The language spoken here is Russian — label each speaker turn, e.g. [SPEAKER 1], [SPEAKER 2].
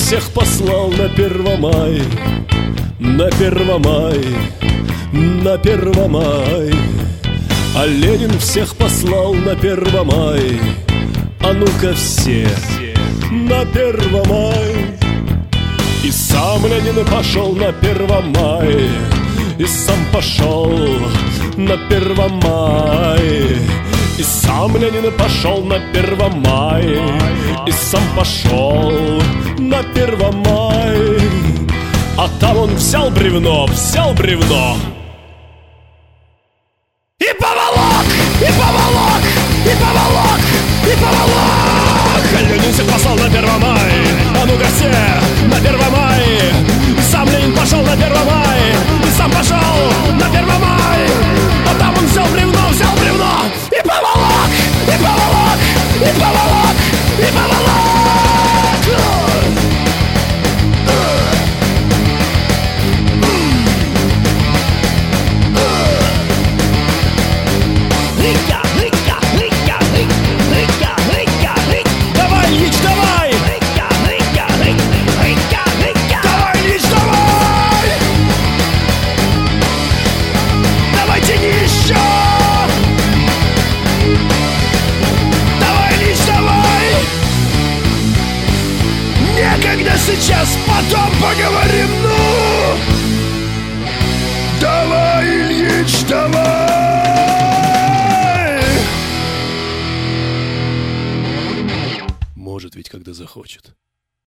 [SPEAKER 1] всех послал на Первомай, на Первомай, на Первомай. А Ленин всех послал на Первомай. А ну-ка все на Первомай. И сам Ленин пошел на Первомай, и сам пошел на Первомай. И сам Ленин пошел на Первомай, и сам пошел на Первомай. А там он взял бревно, и поволок, и поволок, и поволок, и поволок. Ленин всех послал на Первомай. А ну-ка все на Первомай. И сам Ленин пошел на Первомай, и сам пошел на Первомай. А там он взял бревно, и поволок, и поволок, и поволок, и поволок. Давай, Ильич, давай! Давай, Ильич, давай! Давай, тяни еще! Давай, Ильич, давай! Некогда сейчас, потом поговорим, ну! Давай, Ильич, давай! Может ведь, когда захочет.